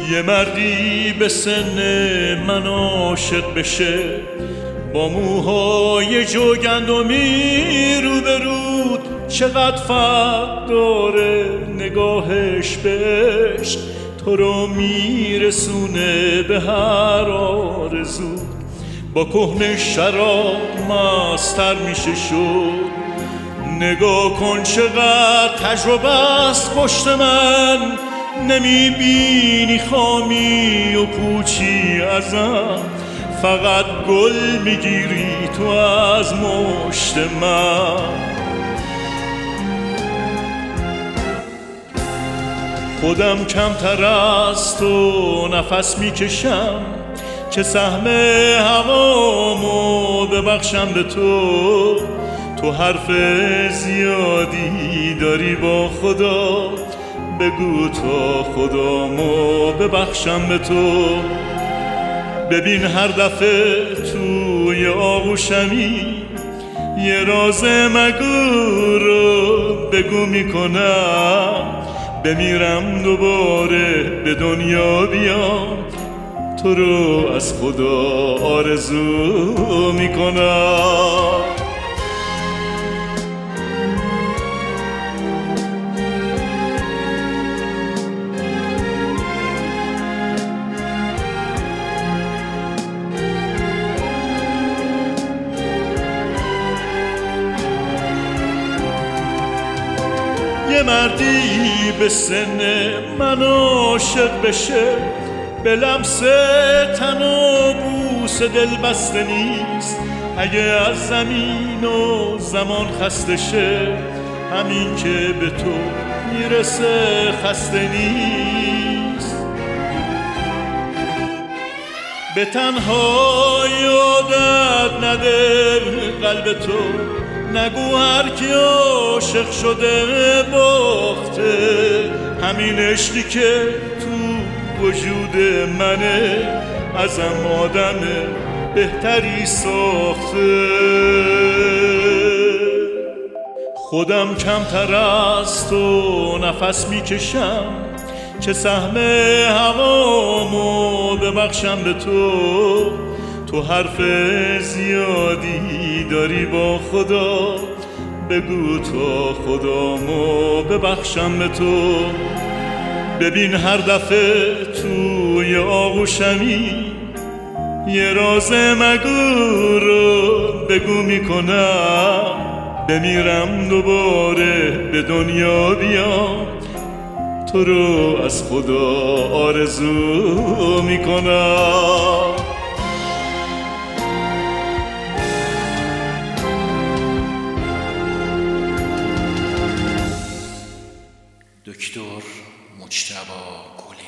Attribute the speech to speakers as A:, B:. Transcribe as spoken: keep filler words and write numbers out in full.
A: یه مردی به سن من عاشق بشه، با موهای جوگندمی روبرود، چقدر فرق داره نگاهش بهش، تو رو میرسونه به هر آرزو. با کهنه شراب مستر میشه شد، نگاه کن چقدر تجربه است پشت من، نمیبینی خامی و پوچی ازم، فقط گل میگیری تو از مشت من. خودم کمتر از تو نفس میکشم، چه سهم هوامو ببخشم به تو، تو حرف زیادی داری با خدا، بگو تا خدامو ببخشم به تو. ببین هر دفعه توی آغوشمی یه راز مگو رو بگو میکنم، بمیرم دوباره به دنیا بیام، تو رو از خدا آرزو میکنم. یه مردی به سن من عاشق بشه، به لمس تن و بوس دل بسته نیست، اگه از زمین و زمان خسته شه، همین که به تو میرسه خسته نیست. به تنها یادت نده قلب تو، نگو هر کی عاشق شده باخته، همین عشقی که تو وجود منه ازم آدم بهتری ساخته. خودم کمتر از تو نفس میکشم، چه سهم هوامو ببخشم به تو، تو حرف زیادی داری با خدا، بگو تا خدامو ببخشم به تو. ببین هر دفعه توی آغوشمی یه راز مگو رو بگو میکنم، بمیرم دوباره به دنیا بیام، تو رو از خدا آرزو میکنم.
B: دکتر مجتبی گلی.